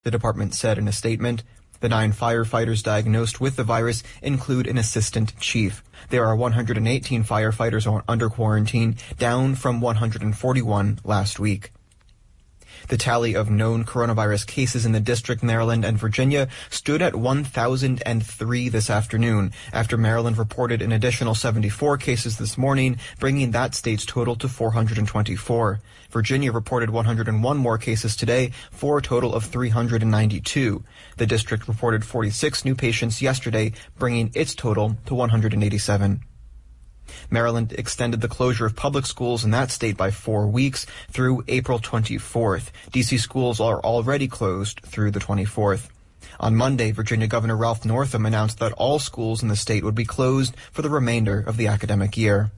The department said in a statement. The 9 firefighters diagnosed with the virus include an assistant chief. There are 118 firefighters under quarantine, down from 141 last week. The tally of known coronavirus cases in the District, Maryland, and Virginia stood at 1,003 this afternoon, after Maryland reported an additional 74 cases this morning, bringing that state's total to 424. Virginia reported 101 more cases today, for a total of 392. The district reported 46 new patients yesterday, bringing its total to 187. Maryland extended the closure of public schools in that state by 4 weeks through April 24th. D.C. schools are already closed through the 24th. On Monday, Virginia Governor Ralph Northam announced that all schools in the state would be closed for the remainder of the academic year.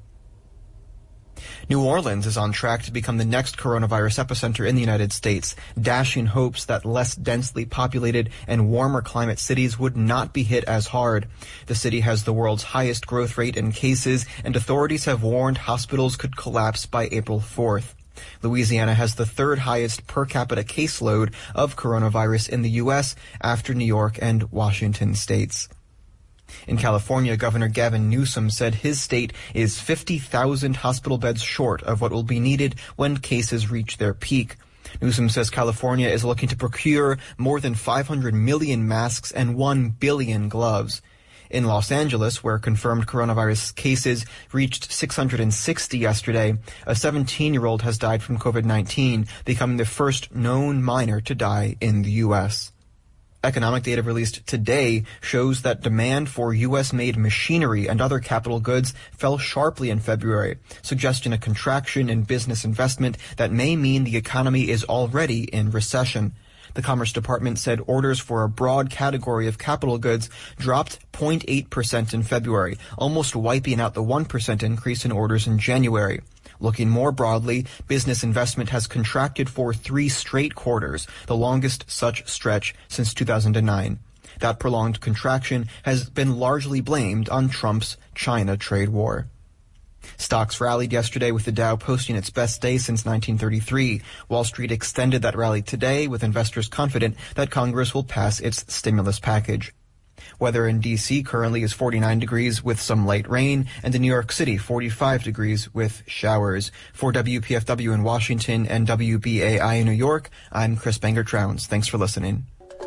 New Orleans is on track to become the next coronavirus epicenter in the United States, dashing hopes that less densely populated and warmer climate cities would not be hit as hard. The city has the world's highest growth rate in cases, and authorities have warned hospitals could collapse by April 4th. Louisiana has the third highest per capita caseload of coronavirus in the U.S. after New York and Washington states. In California, Governor Gavin Newsom said his state is 50,000 hospital beds short of what will be needed when cases reach their peak. Newsom says California is looking to procure more than 500 million masks and 1 billion gloves. In Los Angeles, where confirmed coronavirus cases reached 660 yesterday, a 17-year-old has died from COVID-19, becoming the first known minor to die in the U.S. Economic data released today shows that demand for U.S.-made machinery and other capital goods fell sharply in February, suggesting a contraction in business investment that may mean the economy is already in recession. The Commerce Department said orders for a broad category of capital goods dropped 0.8% in February, almost wiping out the 1% increase in orders in January. Looking more broadly, business investment has contracted for 3 straight quarters, the longest such stretch since 2009. That prolonged contraction has been largely blamed on Trump's China trade war. Stocks rallied yesterday with the Dow posting its best day since 1933. Wall Street extended that rally today with investors confident that Congress will pass its stimulus package. Weather in D.C. currently is 49 degrees with some light rain, and in New York City, 45 degrees with showers. For WPFW in Washington and WBAI in New York, I'm Chris Banger-Trowns. Thanks for listening.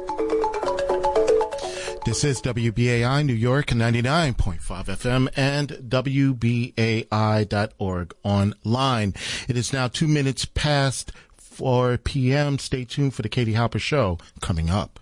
This is WBAI New York, 99.5 FM and WBAI.org online. It is now 2 minutes past 4 p.m. Stay tuned for the Katie Halper Show coming up.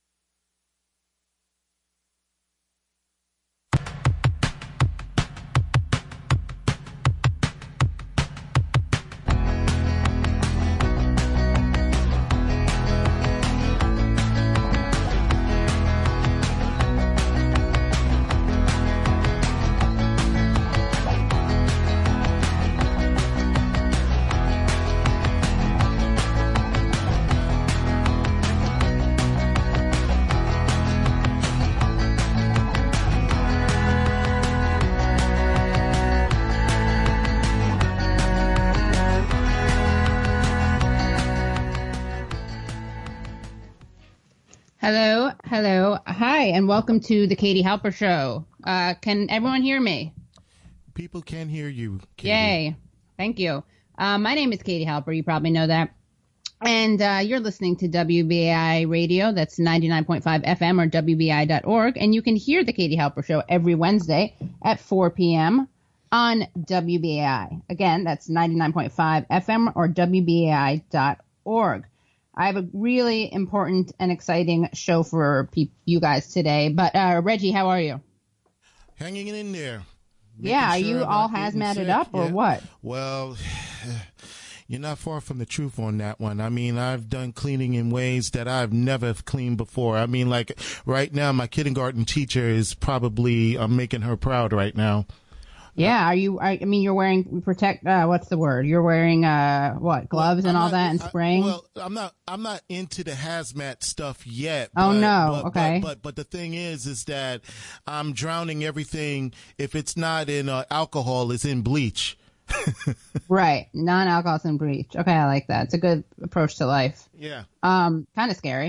Hello. Hi, and welcome to the Katie Halper Show. Can everyone hear me? People can hear you, Katie. Yay. Thank you. My name is Katie Halper. You probably know that. And you're listening to WBAI Radio. That's 99.5 FM or WBAI.org. And you can hear the Katie Halper Show every Wednesday at 4 p.m. on WBAI. Again, that's 99.5 FM or WBAI.org. I have a really important and exciting show for you guys today. But Reggie, how are you? Hanging in there. Yeah, are you all hazmated up or what? Well, you're not far from the truth on that one. I mean, I've done cleaning in ways that I've never cleaned before. I mean, like right now, my kindergarten teacher is probably making her proud right now. Yeah, you're wearing what's the word? You're wearing gloves and all that and spraying? Well, I'm not into the hazmat stuff yet. Oh no. Okay. But the thing is that I'm drowning everything. If it's not in alcohol, it's in bleach. Right. Non-alcohol is in bleach. Okay, I like that. It's a good approach to life. Yeah. Kind of scary.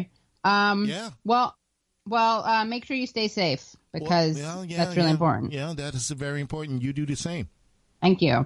Yeah. Well, make sure you stay safe because that's really important. Yeah, that is very important. You do the same. Thank you.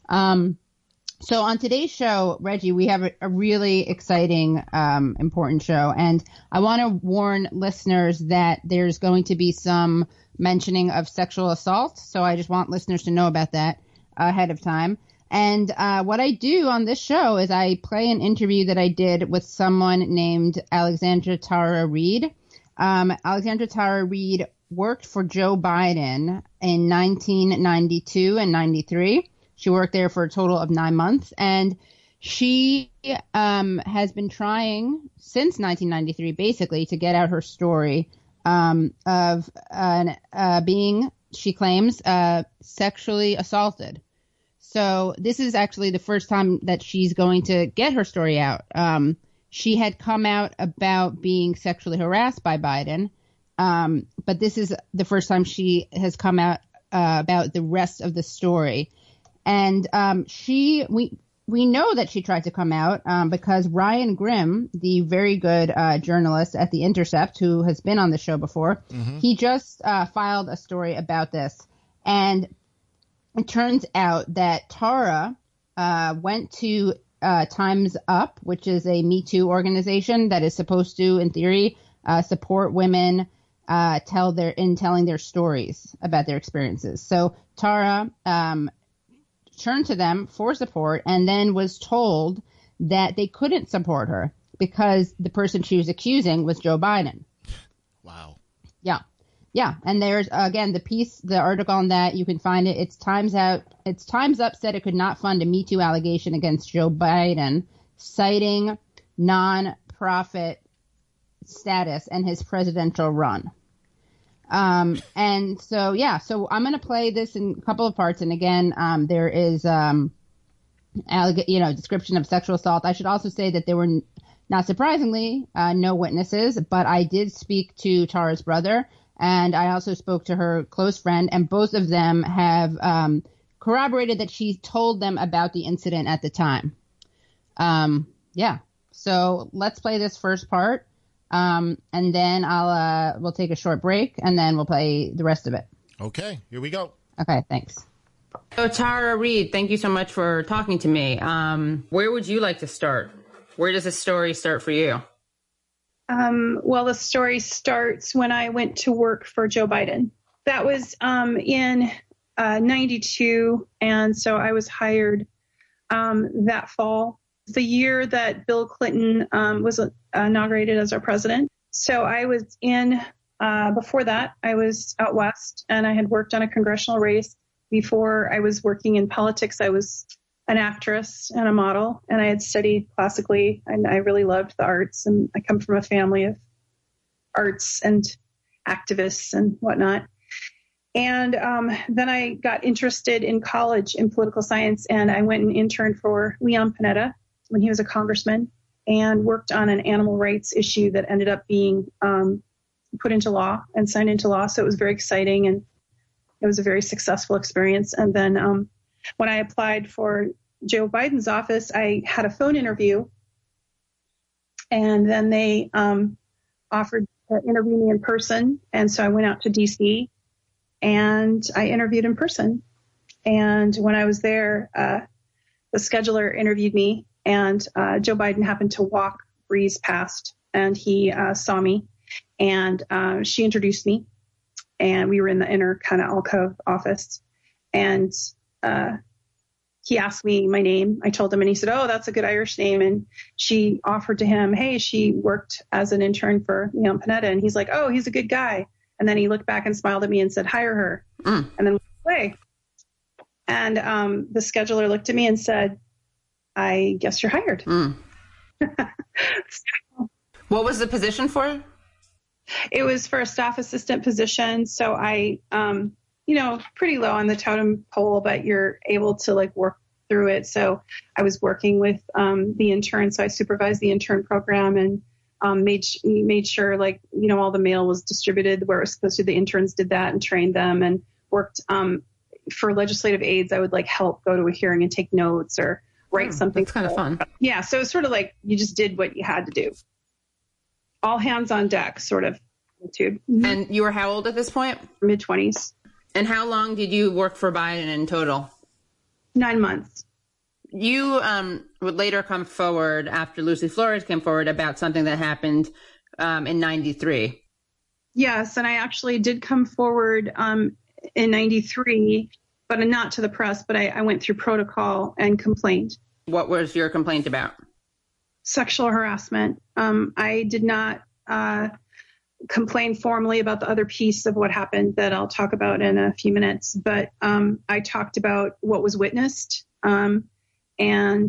So on today's show, Reggie, we have a really exciting, important show. And I want to warn listeners that there's going to be some mentioning of sexual assault. So I just want listeners to know about that ahead of time. And what I do on this show is I play an interview that I did with someone named Alexandra Tara Reid. Alexandra Tara Reid worked for Joe Biden in 1992 and 93. She worked there for a total of 9 months, and she has been trying since 1993, basically, to get out her story of being, she claims, sexually assaulted. So this is actually the first time that she's going to get her story out. She had come out about being sexually harassed by Biden, but this is the first time she has come out about the rest of the story. And we know that she tried to come out because Ryan Grim, the very good journalist at The Intercept, who has been on the show before, he just filed a story about this. And it turns out that Tara went to Time's Up, which is a Me Too organization that is supposed to, in theory, support women telling their stories about their experiences. So Tara turned to them for support and then was told that they couldn't support her because the person she was accusing was Joe Biden. Wow. Yeah. And there's, again, the article on that, you can find it. It's Time's Up said it could not fund a Me Too allegation against Joe Biden, citing non-profit status and his presidential run. And so I'm going to play this in a couple of parts. And again, there is, description of sexual assault. I should also say that there were, not surprisingly, no witnesses, but I did speak to Tara's brother, and I also spoke to her close friend, and both of them have, corroborated that she told them about the incident at the time. So let's play this first part. And then we'll take a short break, and then we'll play the rest of it. Okay, here we go. Okay, thanks. So Tara Reid, thank you so much for talking to me. Where would you like to start? Where does the story start for you? Well, the story starts when I went to work for Joe Biden. That was in 92, and so I was hired that fall. The year that Bill Clinton was inaugurated as our president. So I was before that, I was out west, and I had worked on a congressional race. Before I was working in politics, I was an actress and a model, and I had studied classically, and I really loved the arts, and I come from a family of arts and activists and whatnot. And then I got interested in college in political science, and I went and interned for Leon Panetta when he was a congressman, and worked on an animal rights issue that ended up being put into law and signed into law. So it was very exciting, and it was a very successful experience. And then when I applied for Joe Biden's office, I had a phone interview, and then they offered to interview me in person. And so I went out to DC and I interviewed in person. And when I was there, the scheduler interviewed me, and Joe Biden happened to breeze past, and he saw me, and she introduced me, and we were in the inner kind of alcove office, and he asked me my name. I told him, and he said, "Oh, that's a good Irish name." And she offered to him, "Hey, she worked as an intern for Leon Panetta." And he's like, "Oh, he's a good guy." And then he looked back and smiled at me and said, "Hire her." And then went away. And the scheduler looked at me and said, "I guess you're hired." What was the position for? It was for a staff assistant position. So I, pretty low on the totem pole, but you're able to work through it. So I was working with the intern. So I supervised the intern program and made sure all the mail was distributed where it was supposed to. The interns did that and trained them, and worked for legislative aides. I would help go to a hearing and take notes or write something. That's kind of fun. Yeah. So it's sort of you just did what you had to do. all hands on deck sort of attitude. And you were how old at this point? Mid-20s. And how long did you work for Biden in total? 9 months. You would later come forward after Lucy Flores came forward about something that happened in 93. Yes, and I actually did come forward in 93, but not to the press, but I went through protocol and complained. What was your complaint about? Sexual harassment. I did not complain formally about the other piece of what happened that I'll talk about in a few minutes, but I talked about what was witnessed and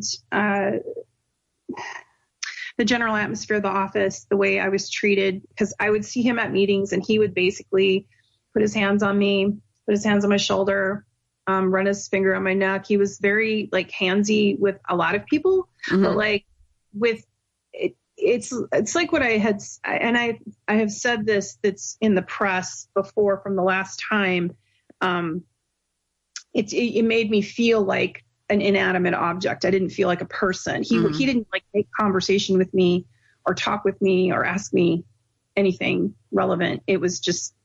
the general atmosphere of the office, the way I was treated, because I would see him at meetings and he would basically put his hands on me, put his hands on my shoulder, run his finger on my neck. He was very like handsy with a lot of people, but like with it, it's like what I had, and I have said this, that's in the press before from the last time. It made me feel like an inanimate object. I didn't feel like a person. He didn't like make conversation with me or talk with me or ask me anything relevant. It was just,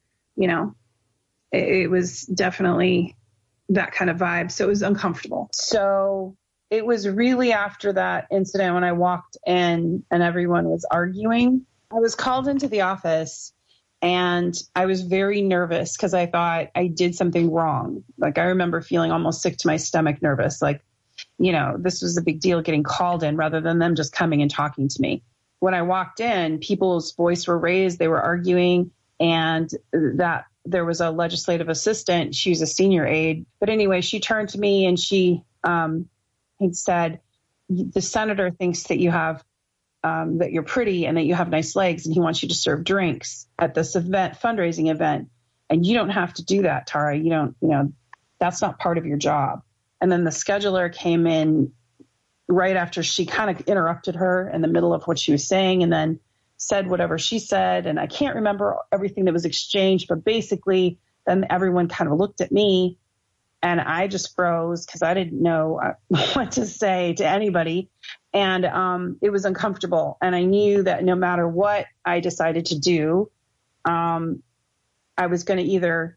it was definitely that kind of vibe. So it was uncomfortable. So it was really after that incident when I walked in and everyone was arguing. I was called into the office and I was very nervous because I thought I did something wrong. Like I remember feeling almost sick to my stomach, nervous. Like, this was a big deal getting called in rather than them just coming and talking to me. When I walked in, people's voice were raised. They were arguing, and that there was a legislative assistant. She was a senior aide. But anyway, she turned to me and she had said, the senator thinks that you have that you're pretty and that you have nice legs, and he wants you to serve drinks at this event, fundraising event. And you don't have to do that, Tara. You don't, that's not part of your job. And then the scheduler came in right after she kind of interrupted her in the middle of what she was saying and then said whatever she said. And I can't remember everything that was exchanged, but basically then everyone kind of looked at me and I just froze because I didn't know what to say to anybody. And it was uncomfortable. And I knew that no matter what I decided to do, I was going to either,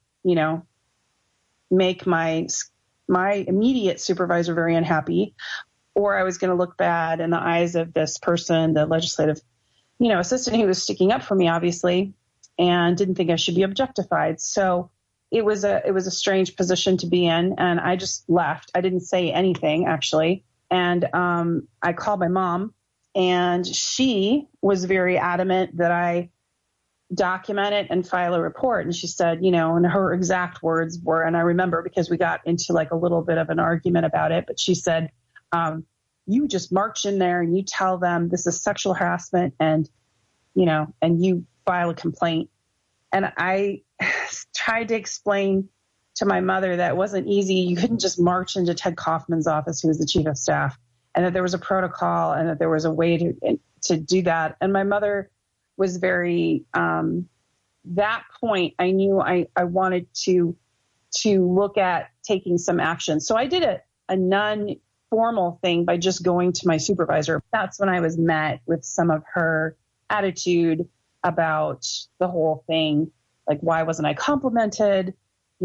make my immediate supervisor very unhappy, or I was going to look bad in the eyes of this person, the legislative, assistant who was sticking up for me, obviously, and didn't think I should be objectified. So it was a strange position to be in. And I just left. I didn't say anything, actually. And I called my mom, and she was very adamant that I document it and file a report. And she said, and her exact words were, and I remember because we got into like a little bit of an argument about it, but she said, you just march in there and you tell them this is sexual harassment and you file a complaint. And I tried to explain to my mother that it wasn't easy. You couldn't just march into Ted Kaufman's office, who was the chief of staff, and that there was a protocol and that there was a way to do that. And my mother was very, that point, I knew I wanted to look at taking some action. So I did a non-formal thing by just going to my supervisor. That's when I was met with some of her attitude about the whole thing. Like, why wasn't I complimented?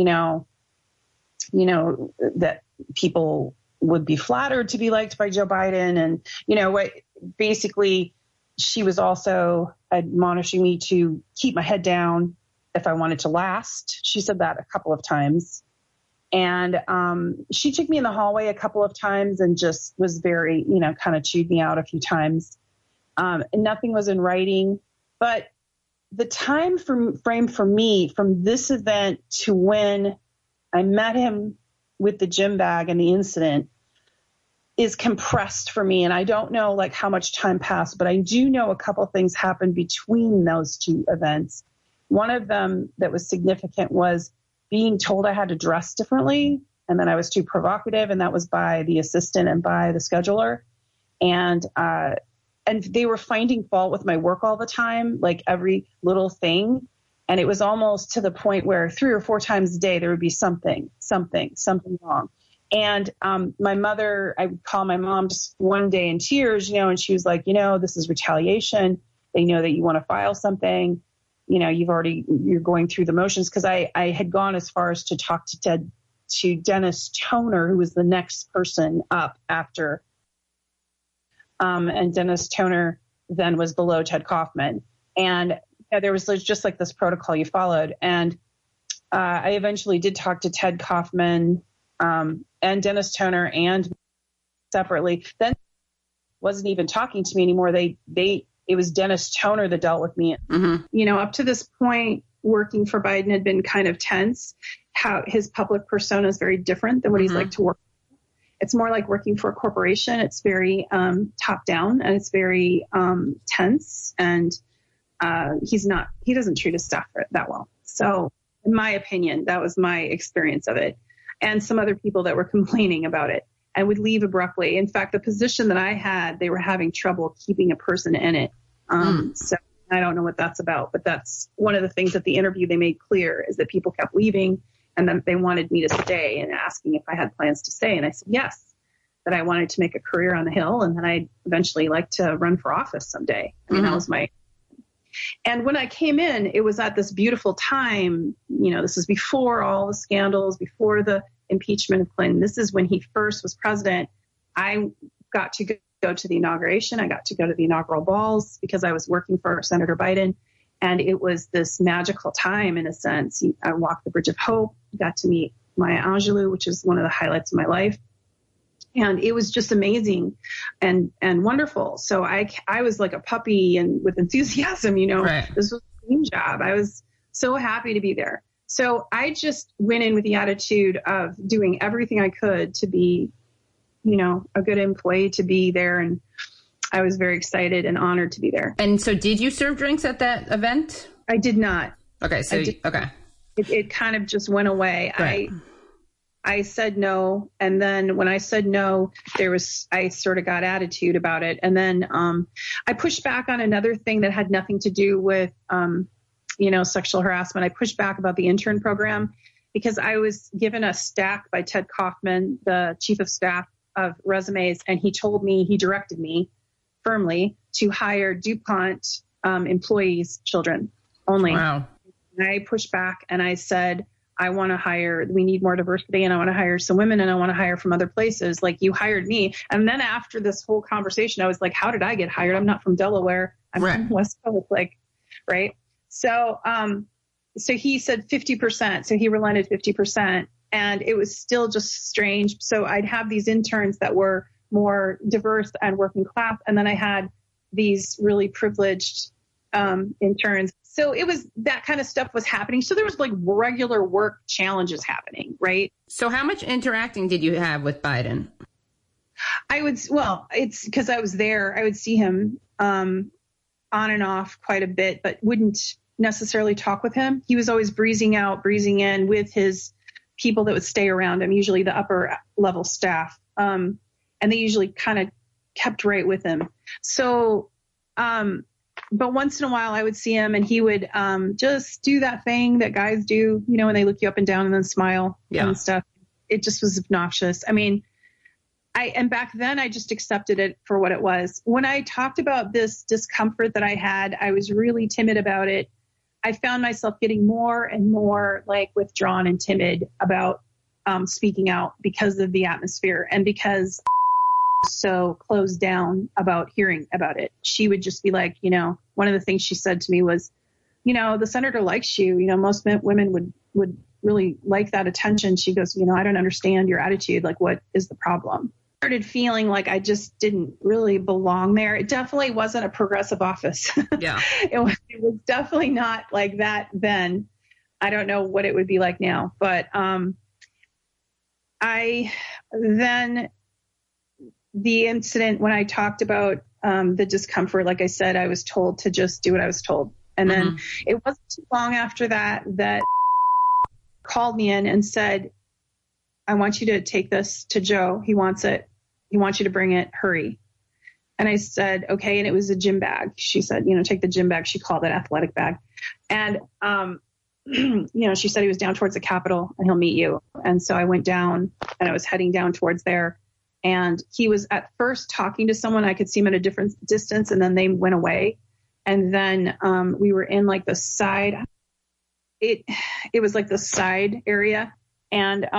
That people would be flattered to be liked by Joe Biden. And, what basically she was also admonishing me to keep my head down if I wanted to last. She said that a couple of times. And she took me in the hallway a couple of times and just was very, kind of chewed me out a few times. And nothing was in writing. But the time frame for me from this event to when I met him with the gym bag and the incident is compressed for me. And I don't know like how much time passed, but I do know a couple of things happened between those two events. One of them that was significant was being told I had to dress differently and that I was too provocative. And that was by the assistant and by the scheduler. And they were finding fault with my work all the time, like every little thing. And it was almost to the point where 3 or 4 times a day, there would be something wrong. And my mother, I would call my mom just one day in tears, and she was like, this is retaliation. They know that you want to file something. You're going through the motions. Cause I had gone as far as to talk to Dennis Toner, who was the next person up after. And Dennis Toner then was below Ted Kaufman. And there was just like this protocol you followed. And I eventually did talk to Ted Kaufman and Dennis Toner and separately. Then wasn't even talking to me anymore. It was Dennis Toner that dealt with me. Mm-hmm. Up to this point, working for Biden had been kind of tense. How his public persona is very different than what he's like to work. It's more like working for a corporation. It's very top down, and it's very tense. And he doesn't treat his staff that well. So in my opinion, that was my experience of it. And some other people that were complaining about it and would leave abruptly. In fact, the position that I had, they were having trouble keeping a person in it. So I don't know what that's about, but that's one of the things at the interview they made clear is that people kept leaving and then they wanted me to stay and asking if I had plans to stay. And I said, yes, that I wanted to make a career on the Hill. And then I'd eventually like to run for office someday. I mean, that was and when I came in, it was at this beautiful time, this is before all the scandals, before the impeachment of Clinton. This is when he first was president. I got to go to the inauguration. I got to go to the inaugural balls because I was working for Senator Biden. And it was this magical time in a sense. I walked the Bridge of Hope, got to meet Maya Angelou, which is one of the highlights of my life. And it was just amazing and wonderful. So I was like a puppy and with enthusiasm, right. This was a dream job. I was so happy to be there. So I just went in with the attitude of doing everything I could to be, a good employee, to be there. And I was very excited and honored to be there. And so did you serve drinks at that event? I did not. Okay. So, okay. It kind of just went away. Right. I said no. And then when I said no, I sort of got attitude about it. And then I pushed back on another thing that had nothing to do with, sexual harassment. I pushed back about the intern program because I was given a stack by Ted Kaufman, the chief of staff, of resumes. And he directed me firmly to hire DuPont employees' children only. Wow. And I pushed back and I said, we need more diversity and I want to hire some women and I want to hire from other places. Like you hired me. And then after this whole conversation, I was like, how did I get hired? I'm not from Delaware. I'm from West Coast. Right. So, so he said 50%. So he relented 50%. And it was still just strange. So I'd have these interns that were more diverse and working class. And then I had these really privileged interns. So it was that kind of stuff was happening. So there was like regular work challenges happening, right? So how much interacting did you have with Biden? It's because I was there. I would see him on and off quite a bit, but wouldn't necessarily talk with him. He was always breezing out, breezing in with his people that would stay around him, usually the upper level staff. And they usually kind of kept right with him. So, but once in a while I would see him and he would just do that thing that guys do, when they look you up and down and then smile and stuff. It just was obnoxious. I mean, and back then I just accepted it for what it was. When I talked about this discomfort that I had, I was really timid about it. I found myself getting more and more withdrawn and timid about speaking out because of the atmosphere and because so closed down about hearing about it. She would just be like, one of the things she said to me was, the senator likes you. Most women would really like that attention. She goes, I don't understand your attitude. Like, what is the problem? I started feeling like I just didn't really belong there. It definitely wasn't a progressive office. Yeah. It was definitely not like that then. I don't know what it would be like now, but the incident when I talked about the discomfort, like I said, I was told to just do what I was told. And then it wasn't too long after that called me in and said, I want you to take this to Joe. He wants it. He wants you to bring it. Hurry. And I said, okay. And it was a gym bag. She said, take the gym bag. She called it athletic bag. And, she said he was down towards the Capitol and he'll meet you. And so I went down and I was heading down towards there. And he was at first talking to someone. I could see him at a different distance and then they went away. And then we were in like the side. It was like the side area, and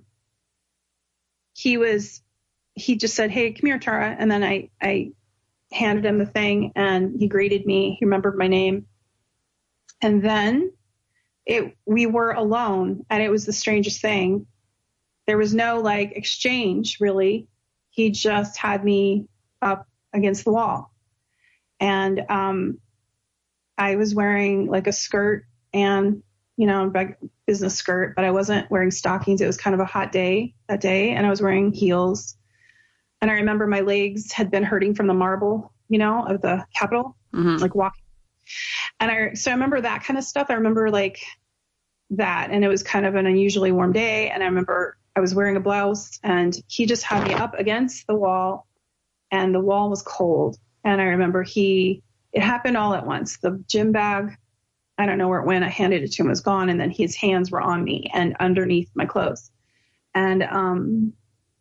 he just said, "Hey, come here, Tara." And then I handed him the thing, and he greeted me. He remembered my name. And then we were alone, and it was the strangest thing. There was no like exchange, really. He just had me up against the wall. And I was wearing like a skirt and, a business skirt, but I wasn't wearing stockings. It was kind of a hot day that day, and I was wearing heels. And I remember my legs had been hurting from the marble, of the Capitol, like walking. And so I remember that kind of stuff. I remember like that, and it was kind of an unusually warm day. And I remember I was wearing a blouse, and he just had me up against the wall, and the wall was cold. And I remember it happened all at once. The gym bag, I don't know where it went. I handed it to him, it was gone. And then his hands were on me and underneath my clothes. And, and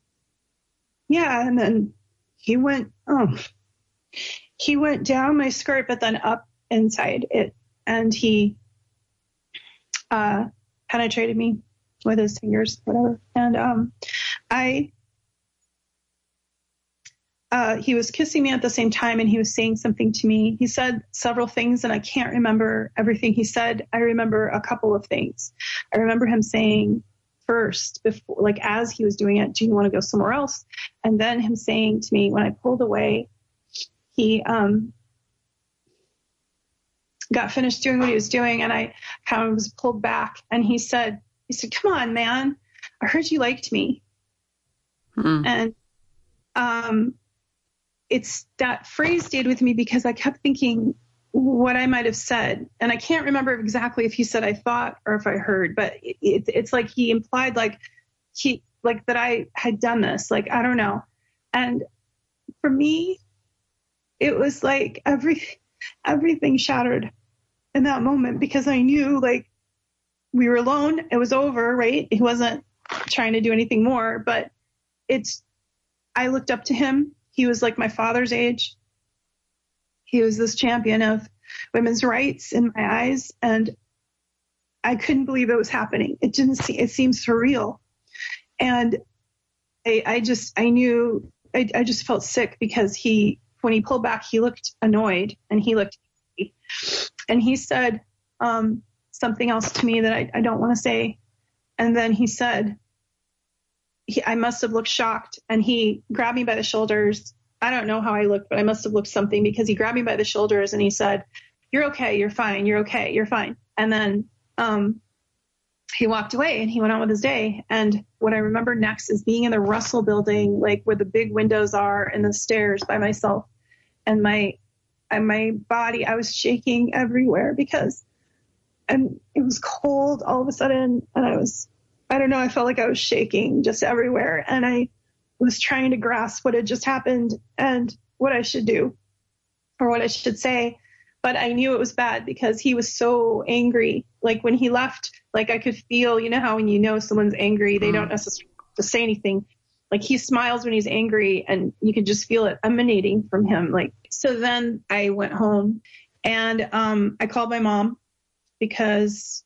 then he went down my skirt, but then up inside it. And he, penetrated me with his fingers, whatever. And, he was kissing me at the same time, and he was saying something to me. He said several things, and I can't remember everything he said. I remember a couple of things. I remember him saying first, before, like as he was doing it, "Do you want to go somewhere else?" And then him saying to me, when I pulled away, he got finished doing what he was doing, and I kind of was pulled back, and he said, "Come on, man. I heard you liked me." And it's that phrase stayed with me because I kept thinking what I might have said. And I can't remember exactly if he said I thought or if I heard, but it's like he implied like that I had done this. Like, I don't know. And for me, it was like everything shattered in that moment, because I knew like we were alone. It was over, right? He wasn't trying to do anything more, but I looked up to him. He was like my father's age. He was this champion of women's rights in my eyes. And I couldn't believe it was happening. It seemed surreal. And I just felt sick, because when he pulled back, he looked annoyed, and he looked angry. And he said something else to me that I don't want to say. And then he said, I must have looked shocked, and he grabbed me by the shoulders. I don't know how I looked, but I must have looked something, because he grabbed me by the shoulders and he said, "You're okay. You're fine. You're okay. You're fine." And then he walked away, and he went on with his day. And what I remember next is being in the Russell building, like where the big windows are, and the stairs by myself, and my body, I was shaking everywhere and it was cold all of a sudden. And I don't know, I felt like I was shaking just everywhere. And I was trying to grasp what had just happened and what I should do or what I should say. But I knew it was bad, because he was so angry. Like when he left, like I could feel, how when someone's angry, they don't necessarily have to say anything. Like he smiles when he's angry, and you can just feel it emanating from him. So then I went home, and I called my mom, because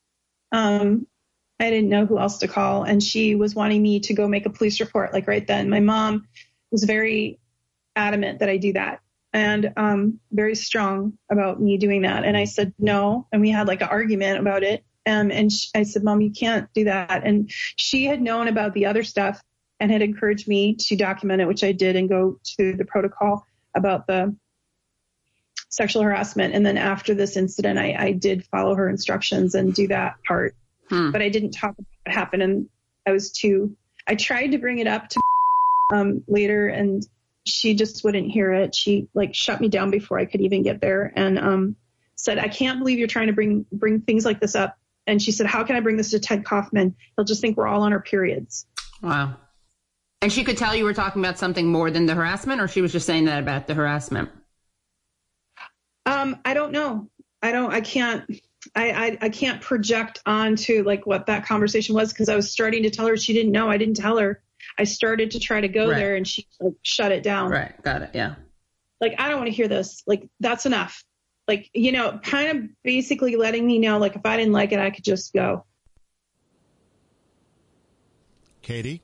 I didn't know who else to call, and she was wanting me to go make a police report like right then. My mom was very adamant that I do that, and very strong about me doing that. And I said no, and we had like an argument about it. I said, "Mom, you can't do that." And she had known about the other stuff and had encouraged me to document it, which I did, and go to the protocol about the sexual harassment. And then after this incident, I did follow her instructions and do that part. But I didn't talk about what happened, and I tried to bring it up to later, and she just wouldn't hear it. She like shut me down before I could even get there, and said, "I can't believe you're trying to bring things like this up." And she said, "How can I bring this to Ted Kaufman? He'll just think we're all on our periods." Wow. And she could tell you were talking about something more than the harassment, or she was just saying that about the harassment? I don't know. I can't project onto like what that conversation was, because I was starting to tell her. She didn't know. I didn't tell her. I started to try to go there, and she like shut it down. Right. Got it. Yeah. Like, I don't want to hear this. Like, that's enough. like, kind of basically letting me know, like, if I didn't like it, I could just go. Katie?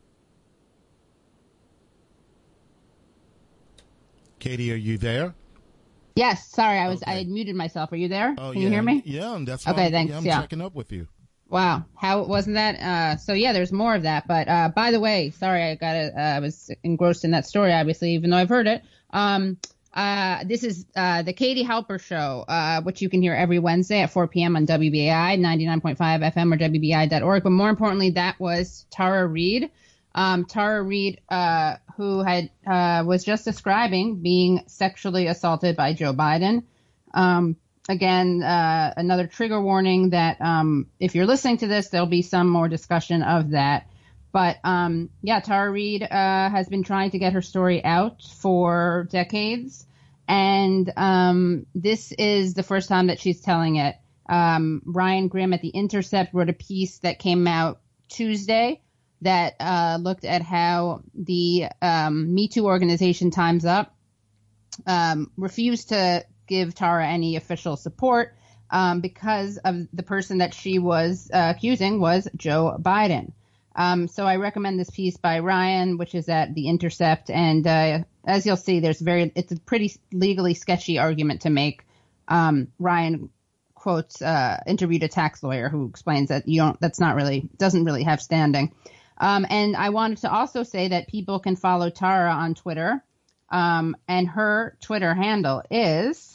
Katie, are you there? Yes, sorry, I Okay. had muted myself. Are you there? Oh, Can yeah. you hear me? Yeah, that's Okay, why thanks. I'm Yeah. checking up with you. Wow, how wasn't that? So yeah, there's more of that. But by the way, sorry, I was engrossed in that story, obviously, even though I've heard it. This is the Katie Halper Show, which you can hear every Wednesday at 4 p.m. on WBAI 99.5 FM or WBAI.org. But more importantly, that was Tara Reade. Tara Reade, who was just describing being sexually assaulted by Joe Biden. Again, another trigger warning that if you're listening to this, there'll be some more discussion of that. But Tara Reade has been trying to get her story out for decades, and this is the first time that she's telling it. Ryan Grimm at The Intercept wrote a piece that came out Tuesday that looked at how the Me Too organization Time's Up refused to give Tara any official support because of the person that she was accusing was Joe Biden. So I recommend this piece by Ryan, which is at The Intercept. And as you'll see, it's a pretty legally sketchy argument to make. Ryan quotes interviewed a tax lawyer who explains that doesn't really have standing. And I wanted to also say that people can follow Tara on Twitter. And her Twitter handle is,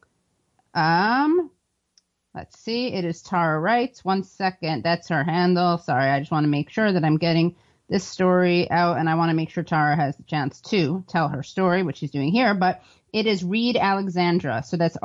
let's see, it is Tara Writes. 1 second. That's her handle. Sorry, I just want to make sure that I'm getting this story out, and I want to make sure Tara has the chance to tell her story, which she's doing here. But it is Reade Alexandra. So that's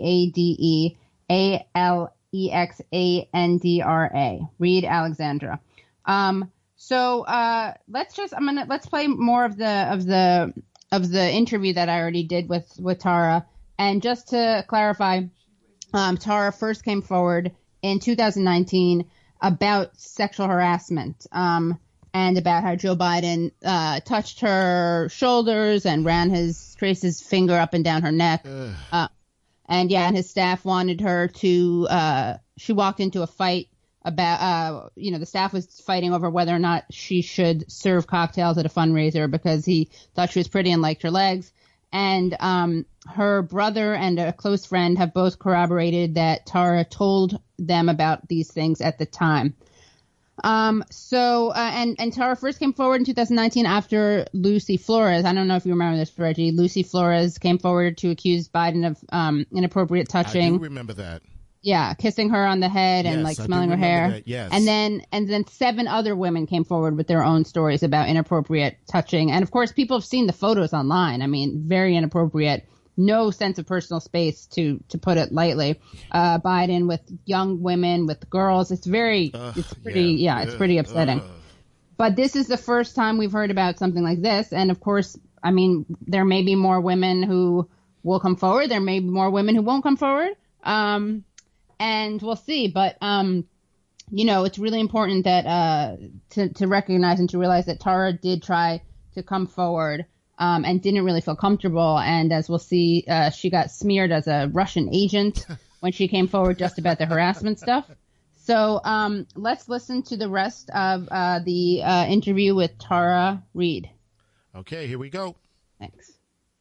ReadeAlexandra. Reade Alexandra. So let's play more of the interview that I already did with Tara. And just to clarify, Tara first came forward in 2019 about sexual harassment, and about how Joe Biden touched her shoulders and traced his finger up and down her neck. And his staff wanted her to, she walked into a fight about, the staff was fighting over whether or not she should serve cocktails at a fundraiser because he thought she was pretty and liked her legs. And her brother and a close friend have both corroborated that Tara told them about these things at the time. And Tara first came forward in 2019 after Lucy Flores. I don't know if you remember this, Reggie. Lucy Flores came forward to accuse Biden of inappropriate touching. I do remember that. Yeah, kissing her on the head and smelling her hair. That, yes. And then 7 other women came forward with their own stories about inappropriate touching. And of course, people have seen the photos online. I mean, very inappropriate. No sense of personal space, to put it lightly. Biden with young women, with girls. It's pretty upsetting. But this is the first time we've heard about something like this. And of course, I mean, there may be more women who will come forward. There may be more women who won't come forward. And we'll see. But, it's really important that to recognize and to realize that Tara did try to come forward and didn't really feel comfortable. And as we'll see, she got smeared as a Russian agent when she came forward just about the harassment stuff. So let's listen to the rest of the interview with Tara Reade. Okay, here we go. Thanks.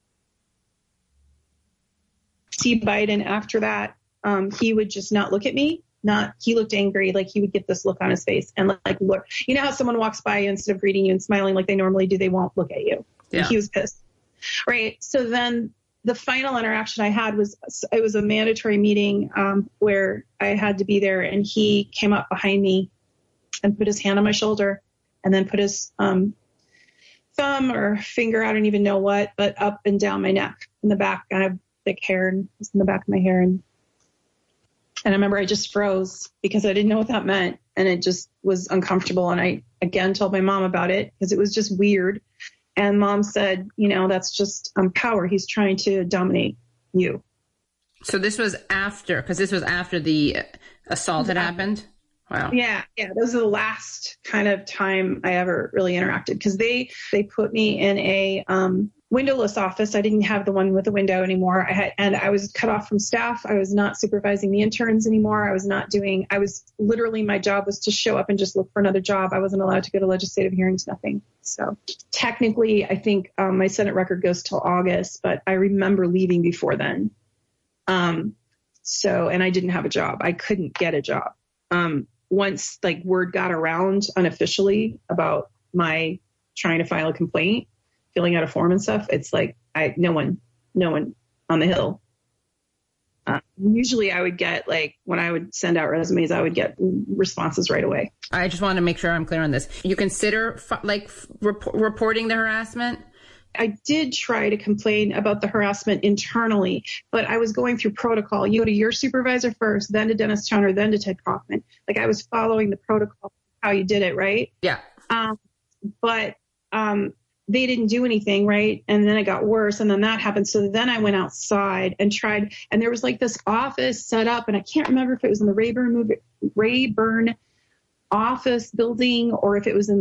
See Biden after that. He would just not look at me. He looked angry, like he would get this look on his face and like look. You know how someone walks by you instead of greeting you and smiling like they normally do, they won't look at you. Yeah. He was pissed. Right. So then the final interaction I had was a mandatory meeting where I had to be there, and he came up behind me and put his hand on my shoulder and then put his thumb or finger, I don't even know what, but up and down my neck in the back. I have thick hair and it was in the back of my hair. And I remember I just froze because I didn't know what that meant. And it just was uncomfortable. And I, again, told my mom about it because it was just weird. And Mom said, that's just power. He's trying to dominate you. So this was after the assault had happened? Wow. Yeah. Those are the last kind of time I ever really interacted, because they put me in windowless office. I didn't have the one with the window anymore. And I was cut off from staff. I was not supervising the interns anymore. Literally, my job was to show up and just look for another job. I wasn't allowed to go to legislative hearings, nothing. So technically, I think my Senate record goes till August, but I remember leaving before then. And I didn't have a job. I couldn't get a job. Once like word got around unofficially about my trying to file a complaint, filling out a form and stuff, it's like no one on the Hill. Usually I would get, like, when I would send out resumes, I would get responses right away. I just want to make sure I'm clear on this. You consider reporting the harassment? I did try to complain about the harassment internally, but I was going through protocol. You go to your supervisor first, then to Dennis Toner, then to Ted Kaufman. Like, I was following the protocol, how you did it, right? Yeah. But they didn't do anything, right? And then it got worse, and then that happened. So then I went outside and tried, and there was like this office set up, and I can't remember if it was in the Rayburn office building or if it was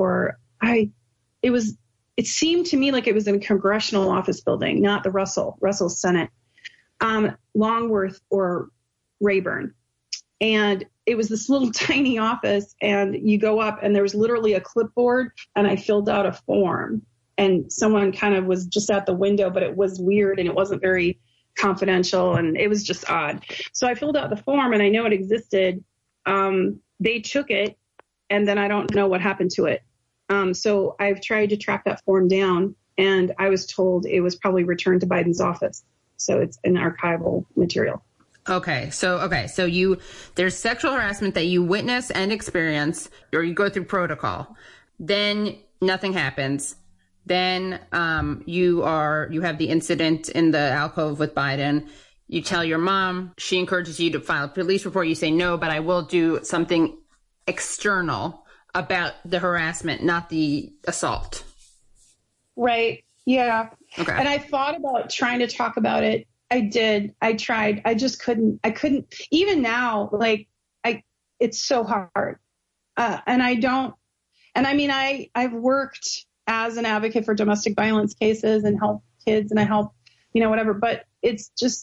it seemed to me like it was in a congressional office building, not the Russell Senate, Longworth or Rayburn. And it was this little tiny office, and you go up and there was literally a clipboard, and I filled out a form, and someone kind of was just at the window, but it was weird and it wasn't very confidential, and it was just odd. So I filled out the form, and I know it existed. They took it, and then I don't know what happened to it. So I've tried to track that form down, and I was told it was probably returned to Biden's office. So it's an archival material. Okay. So there's sexual harassment that you witness and experience, or you go through protocol. Then nothing happens. Then you have the incident in the alcove with Biden. You tell your mom. She encourages you to file a police report. You say, no, but I will do something external about the harassment, not the assault. Right. Yeah. Okay. And I thought about trying to talk about it. I did. I tried. I just couldn't. I couldn't. Even now, it's so hard. And I don't. And I mean, I've worked as an advocate for domestic violence cases and help kids, and I help, whatever. But it's just,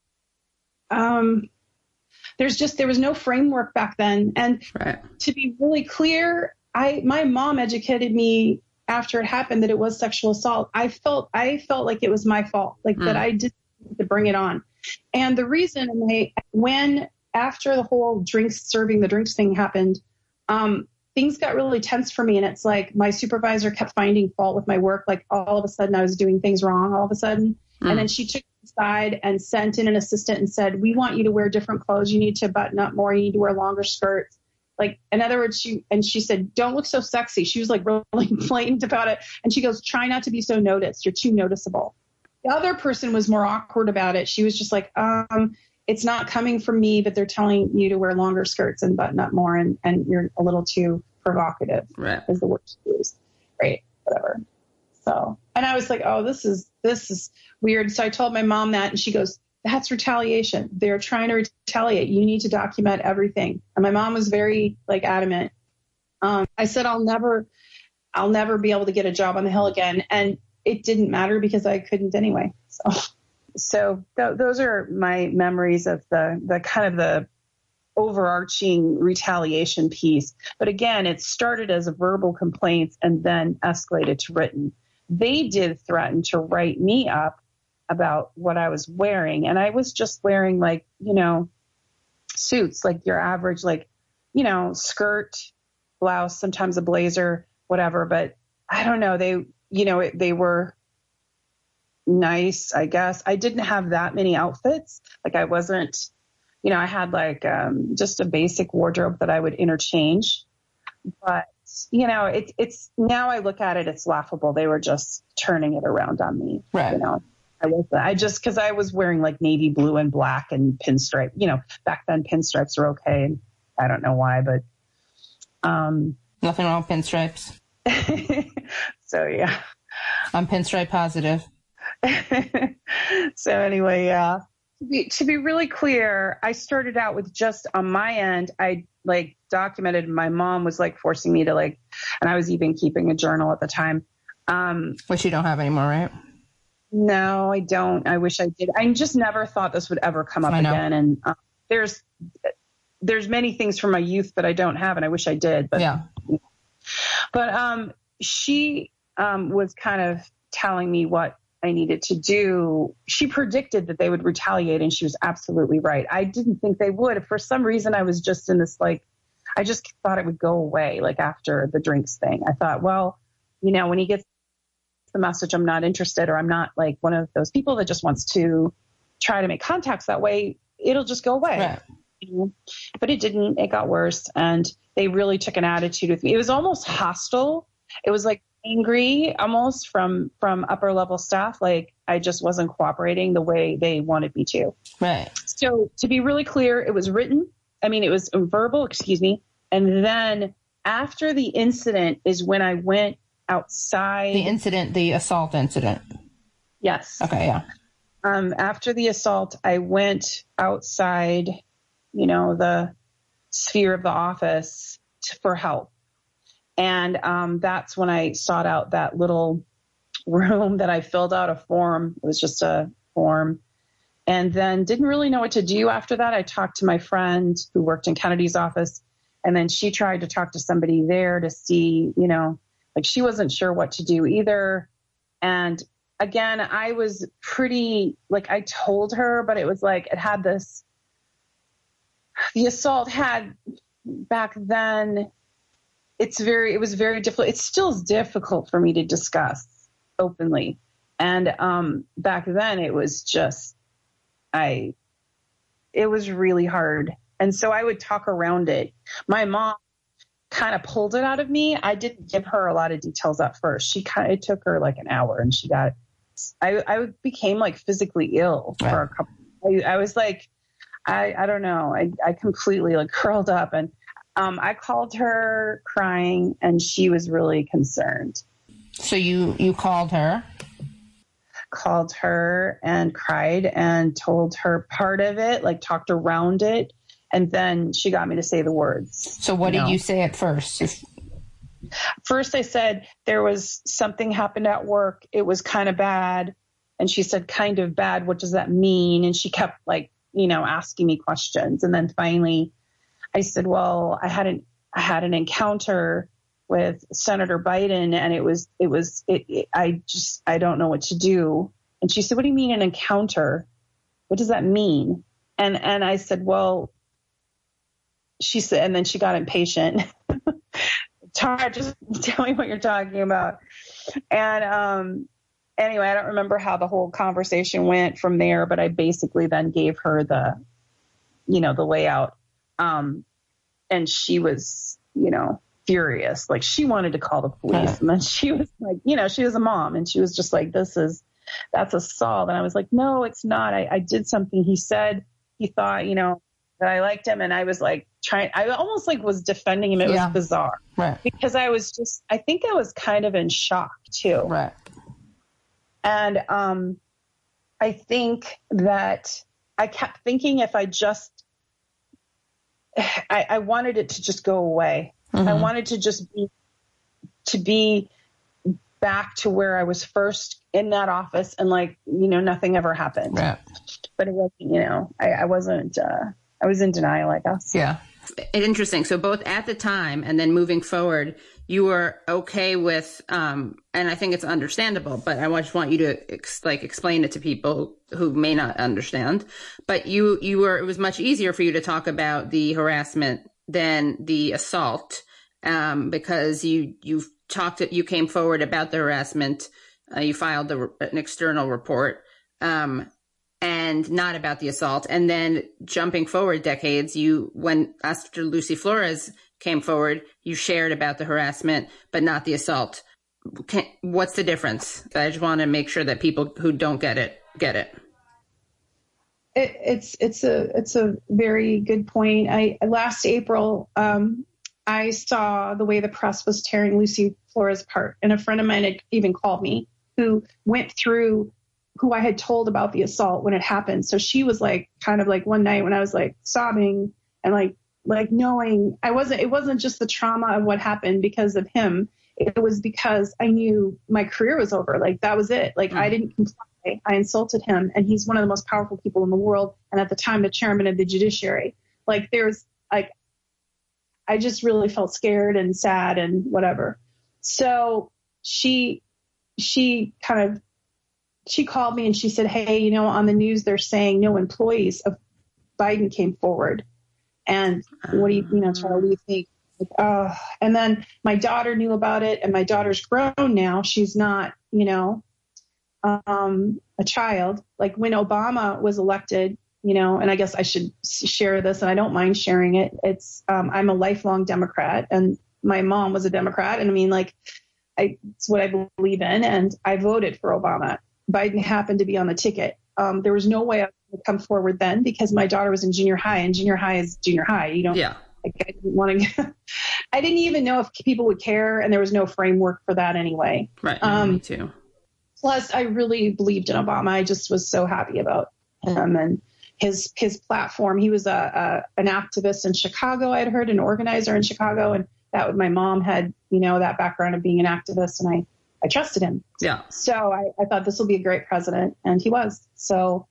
there was no framework back then. And right. To be really clear, my mom educated me after it happened that it was sexual assault. I felt like it was my fault, that I didn't need to bring it on. And the reason after the whole serving the drinks thing happened, things got really tense for me. And it's like my supervisor kept finding fault with my work. Like all of a sudden I was doing things wrong all of a sudden. And then she took me aside and sent in an assistant and said, we want you to wear different clothes. You need to button up more. You need to wear longer skirts. Like, in other words, she said, don't look so sexy. She was like really blatant about it. And she goes, try not to be so noticed. You're too noticeable. The other person was more awkward about it. She was just like, it's not coming from me, but they're telling you to wear longer skirts and button up more. And you're a little too provocative, right, is the word she used. Right. Whatever. So, and I was like, oh, this is weird. So I told my mom that, and she goes, that's retaliation. They're trying to retaliate. You need to document everything. And my mom was very adamant. I said, I'll never be able to get a job on the Hill again. And it didn't matter because I couldn't anyway. So those are my memories of the kind of the overarching retaliation piece. But again, it started as a verbal complaints and then escalated to written. They did threaten to write me up about what I was wearing. And I was just wearing suits, like your average, skirt, blouse, sometimes a blazer, whatever. But I don't know. They were nice, I guess. I didn't have that many outfits. I wasn't, I had just a basic wardrobe that I would interchange. But, it's now I look at it, it's laughable. They were just turning it around on me. Right. Because I was wearing navy blue and black and pinstripe. Back then pinstripes were okay. And I don't know why, but nothing wrong with pinstripes. So yeah, I'm pinstripe positive. So anyway, yeah. To be really clear, I started out with just on my end, I documented. My mom was forcing me to and I was even keeping a journal at the time. Which you don't have anymore, right? No, I don't. I wish I did. I just never thought this would ever come up again. And there's many things from my youth that I don't have, and I wish I did. But yeah. But she was kind of telling me what I needed to do. She predicted that they would retaliate, and she was absolutely right. I didn't think they would. For some reason, I was just in this, like, I just thought it would go away, like after the drinks thing. I thought, well, you know, when he gets the message, I'm not interested, or I'm not like one of those people that just wants to try to make contacts that way, it'll just go away. Right. But it didn't. It got worse, and they really took an attitude with me. It was almost hostile. It was like angry almost from upper level staff. Like I just wasn't cooperating the way they wanted me to. Right. So to be really clear, it was written. I mean, it was verbal, and then after the incident is when I went outside. The assault incident. Yes. Okay. Yeah. After the assault, I went outside, you know, the sphere of the office for help. And that's when I sought out that little room that I filled out a form. It was just a form. And then didn't really know what to do after that. I talked to my friend who worked in Kennedy's office, and then she tried to talk to somebody there to see, you know, like she wasn't sure what to do either. And again, I was pretty, like I told her, but it was like it had this, the assault had back then, it was very difficult. It still is difficult for me to discuss openly. And back then it was just, it was really hard. And so I would talk around it. My mom kind of pulled it out of me. I didn't give her a lot of details at first. It took her like an hour, and I became like physically ill for a couple. I was like, I don't know. I completely like curled up, and I called her crying, and she was really concerned. So you called her? Called her and cried and told her part of it, like talked around it. And then she got me to say the words. So what did you say at first? First I said there was something happened at work. It was kind of bad. And she said, kind of bad. What does that mean? And she kept like, you know, asking me questions. And then finally I said, well, I had an encounter with Senator Biden, and I don't know what to do. And she said, what do you mean an encounter? What does that mean? And I said, well, she said, and then she got impatient. Tara, just tell me what you're talking about. And anyway, I don't remember how the whole conversation went from there, but I basically then gave her the layout. And she was, you know, furious. Like she wanted to call the police. And then she was like, you know, she was a mom, and she was just like, that's assault. And I was like, no, it's not. I did something. He said he thought, you know, that I liked him. And I was like I almost like was defending him. It was bizarre. Right. Because I think I was kind of in shock too. Right. And I think that I kept thinking if I just, I wanted it to just go away. Mm-hmm. I wanted to just be back to where I was first in that office, and like, you know, nothing ever happened. Right. But it wasn't, you know, I wasn't, I was in denial, I guess. Yeah. Interesting. So both at the time and then moving forward, you were okay with, and I think it's understandable, but I just want you to explain it to people who may not understand. But it was much easier for you to talk about the harassment than the assault, because you came forward about the harassment, you filed an external report, and not about the assault. And then jumping forward decades, when after Lucy Flores came forward, you shared about the harassment, but not the assault. What's the difference? I just want to make sure that people who don't get it, get it. It's a very good point. Last April, I saw the way the press was tearing Lucy Flores apart, and a friend of mine had even called me who went through who I had told about the assault when it happened. So she was like, kind of like one night when I was like sobbing and like knowing it wasn't just the trauma of what happened because of him. It was because I knew my career was over. Like that was it. Like I didn't comply. I insulted him, and he's one of the most powerful people in the world, and at the time the chairman of the judiciary. Like, I just really felt scared and sad and whatever. So she called me and she said, hey, on the news they're saying no employees of Biden came forward. And what do you Charlie, what do you think? And then my daughter knew about it, and my daughter's grown now. She's not, a child. Like when Obama was elected, and I guess I should share this, and I don't mind sharing it. It's, I'm a lifelong Democrat, and my mom was a Democrat. And I mean, it's what I believe in. And I voted for Obama. Biden happened to be on the ticket. There was no way I would come forward then because my daughter was in junior high, and junior high is junior high. I didn't want to. I didn't even know if people would care, and there was no framework for that anyway. Right. Me too. Plus, I really believed in Obama. I just was so happy about him and his platform. He was an activist in Chicago. I had heard, an organizer in Chicago, and my mom had that background of being an activist, and I trusted him. Yeah. So I thought this will be a great president, and he was. So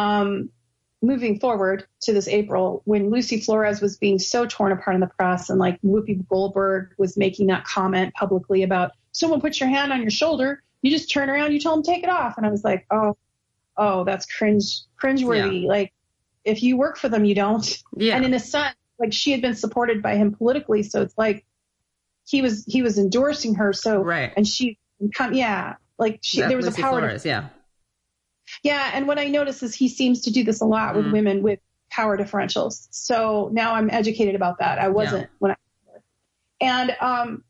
moving forward to this April, when Lucy Flores was being so torn apart in the press, and like Whoopi Goldberg was making that comment publicly about someone put your hand on your shoulder, you just turn around, you tell them take it off. And I was like, oh, that's cringeworthy. Yeah. Like, if you work for them, you don't. Yeah. And in a sense, like, she had been supported by him politically, so it's like he was endorsing her. So right. And she, like there was Lucy a power. Flores, yeah. Yeah, and what I notice is he seems to do this a lot with women with power differentials. So now I'm educated about that. I wasn't when I was. And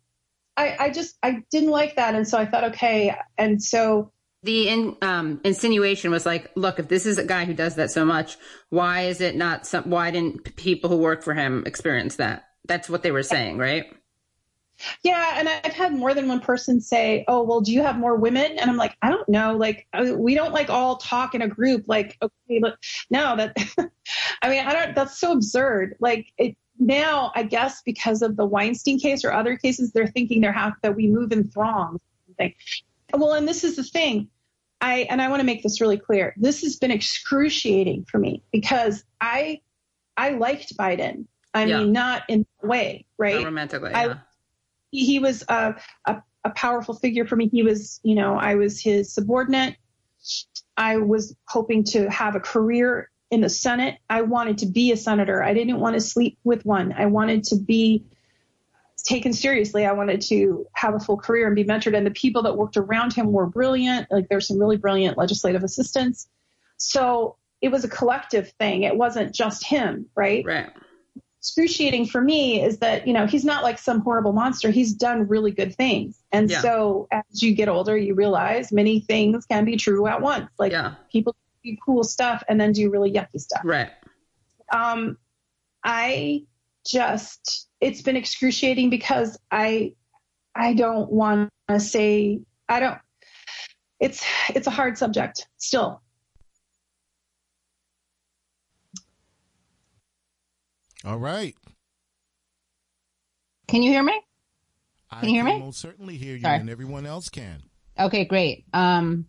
I didn't like that, and so I thought, okay, and so the insinuation was like, look, if this is a guy who does that so much, why is it not why didn't people who work for him experience that? That's what they were saying, right? Yeah, and I've had more than one person say, oh, well, do you have more women? And I'm like, I don't know. Like, we don't like all talk in a group. Like, okay, look, no, that, I mean, that's so absurd. Like, now, I guess because of the Weinstein case or other cases, they're thinking that we move in throngs. Well, and this is the thing. I want to make this really clear. This has been excruciating for me because I liked Biden. I mean, not in a way, right? Not romantically, yeah. He was a powerful figure for me. He was, I was his subordinate. I was hoping to have a career in the Senate. I wanted to be a senator. I didn't want to sleep with one. I wanted to be taken seriously. I wanted to have a full career and be mentored. And the people that worked around him were brilliant. Like, there's some really brilliant legislative assistants. So it was a collective thing. It wasn't just him, right? Right. Excruciating for me is that, he's not like some horrible monster. He's done really good things. And so as you get older, you realize many things can be true at once. Like, people do cool stuff and then do really yucky stuff. Right. It's been excruciating because I don't want to say, it's a hard subject still. All right. Can you hear me? Can you hear me? I can most certainly hear you. Sorry. And everyone else can. Okay, great. That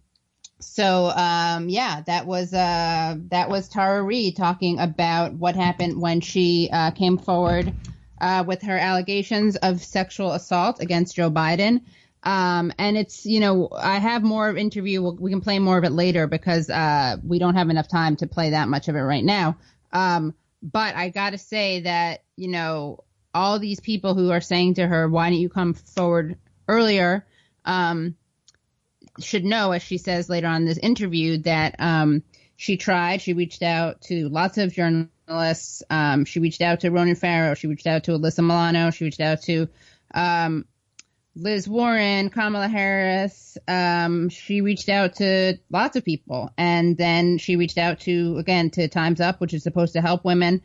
was Tara Reade talking about what happened when she came forward with her allegations of sexual assault against Joe Biden. And it's, I have more interview. We can play more of it later because we don't have enough time to play that much of it right now. But I got to say that, all these people who are saying to her, why didn't you come forward earlier, should know, as she says later on in this interview, that she tried. She reached out to lots of journalists. She reached out to Ronan Farrow. She reached out to Alyssa Milano. She reached out to Liz Warren, Kamala Harris. She reached out to lots of people. And then she reached out to Time's Up, which is supposed to help women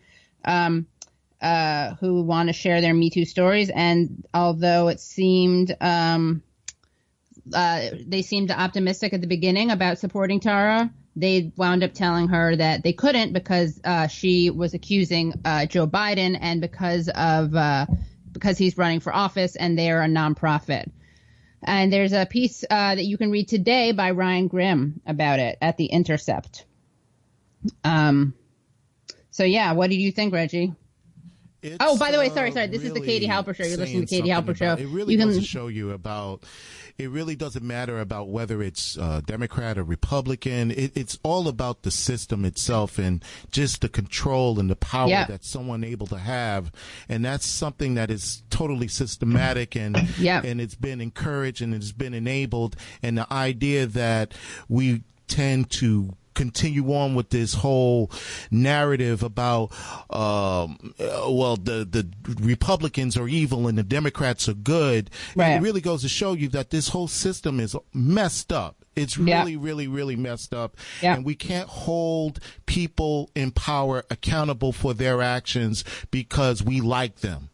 who want to share their Me Too stories. And although it seemed they seemed optimistic at the beginning about supporting Tara, they wound up telling her that they couldn't because she was accusing Joe Biden and because he's running for office and they're a nonprofit. And there's a piece that you can read today by Ryan Grimm about it at The Intercept. So yeah, what did you think, Reggie? By the way, sorry. This is the Katie Halper Show. You're listening to Katie Halper Show. It really goes to show you about. It really doesn't matter about whether it's Democrat or Republican. It's all about the system itself and just the control and the power that someone able to have, and that's something that is totally systematic and it's been encouraged and it's been enabled. And the idea that we tend to continue on with this whole narrative about the Republicans are evil and the Democrats are good. Right. It really goes to show you that this whole system is messed up. It's really, really, really messed up. And we can't hold people in power accountable for their actions because we like them.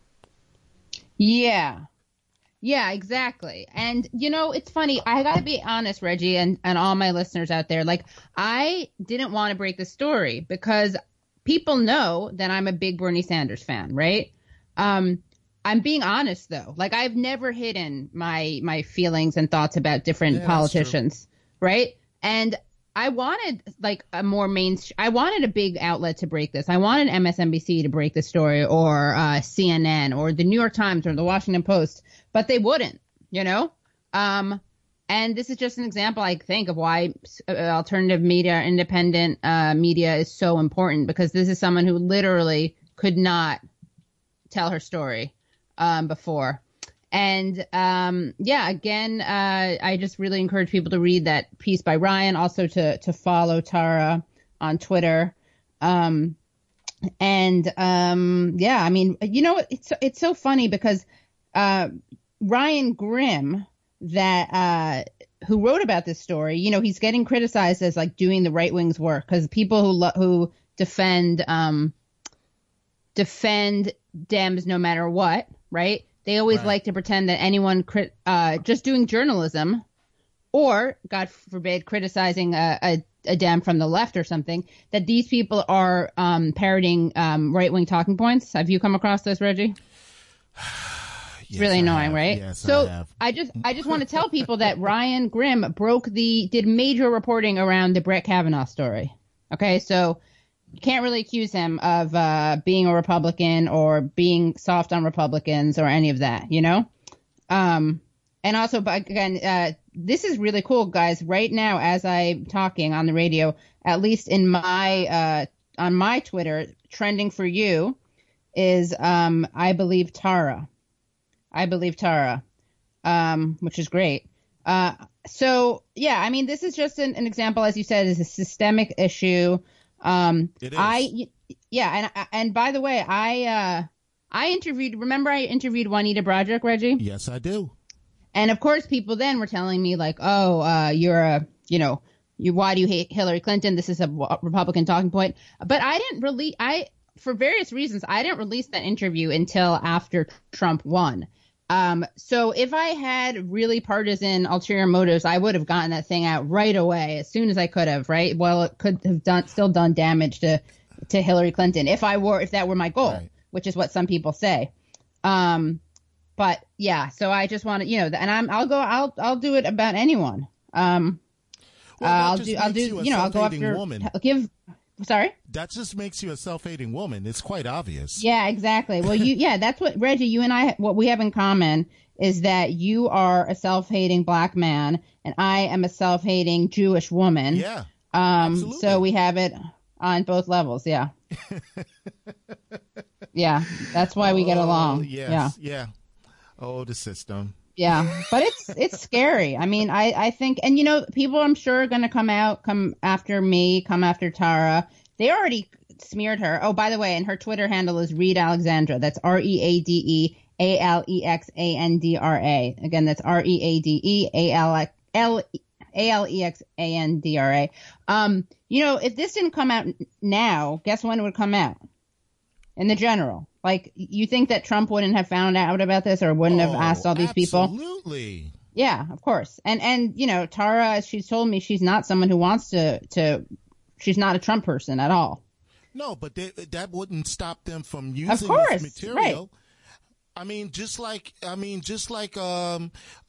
Yeah, exactly. And, it's funny. I got to be honest, Reggie, and all my listeners out there. Like, I didn't want to break the story because people know that I'm a big Bernie Sanders fan, right? I'm being honest, though. Like, I've never hidden my feelings and thoughts about different politicians, right? And I wanted like a more I wanted a big outlet to break this. I wanted MSNBC to break the story, or CNN, or the New York Times, or the Washington Post, but they wouldn't, and this is just an example, I think, of why alternative media, independent media is so important, because this is someone who literally could not tell her story before. And, again, I just really encourage people to read that piece by Ryan, also to follow Tara on Twitter. I mean, it's so funny because, Ryan Grimm, who wrote about this story, he's getting criticized as like doing the right wing's work, because people who defend Dems no matter what, right? They always like to pretend that anyone just doing journalism, or, God forbid, criticizing a Dem from the left or something, that these people are parroting right-wing talking points. Have you come across this, Reggie? It's really annoying, right? Yes, so I have. I just want to tell people that Ryan Grimm did major reporting around the Brett Kavanaugh story. Okay, so you can't really accuse him of being a Republican or being soft on Republicans or any of that, And also, but again, this is really cool, guys. Right now, as I'm talking on the radio, at least in my on my Twitter, trending for you is I believe Tara, which is great. So yeah, I mean, this is just an example, as you said, is a systemic issue. It is. And by the way, I interviewed Juanita Broaddrick, Reggie? Yes, I do. And of course, people then were telling me like, why do you hate Hillary Clinton? This is a Republican talking point. But for various reasons, I didn't release that interview until after Trump won. So if I had really partisan ulterior motives, I would have gotten that thing out right away, as soon as I could have, right? Well, it could have still done damage to Hillary Clinton if that were my goal, right, which is what some people say. But yeah, so I just want to, and I'll do it about anyone. I'll go after woman. Sorry? That just makes you a self-hating woman. It's quite obvious. Yeah, exactly. Well, that's what, Reggie, you and I, what we have in common is that you are a self-hating black man and I am a self-hating Jewish woman. Yeah. Absolutely. So we have it on both levels. Yeah. Yeah. That's why we get along. Yes. Yeah. Oh, the system. Yeah, but it's scary. I mean, I think, and people I'm sure are going to come after me, come after Tara. They already smeared her. Oh, by the way, and her Twitter handle is Reed Alexandra. That's ReadeAlexandra. Again, that's ReadeAlexandra. If this didn't come out now, guess when it would come out? In the general. Like, you think that Trump wouldn't have found out about this or wouldn't have asked all these people? Absolutely. Yeah, of course. And Tara, she's told me she's not someone who wants to she's not a Trump person at all. No, but that wouldn't stop them from using of course, this material. Just like the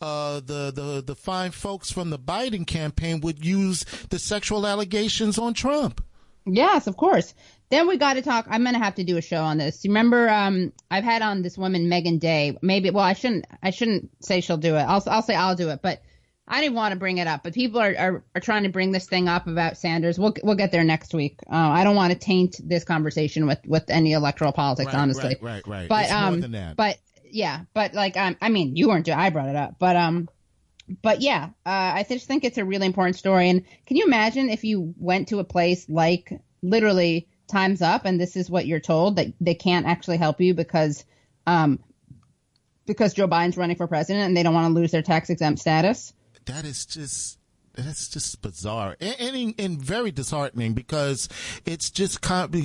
fine folks from the Biden campaign would use the sexual allegations on Trump. Yes, of course. Then we got to talk. I'm going to have to do a show on this. You remember, I've had on this woman, Megan Day. I shouldn't say she'll do it. I'll say I'll do it, but I didn't want to bring it up. But people are trying to bring this thing up about Sanders. We'll get there next week. I don't want to taint this conversation with any electoral politics, honestly. Right. But it's more than that. But yeah, but like, you weren't. I brought it up, but yeah, I just think it's a really important story. And can you imagine if you went to a place like literally Time's Up and this is what you're told, that they can't actually help you because Joe Biden's running for president and they don't want to lose their tax exempt status? That's just bizarre and very disheartening because it's just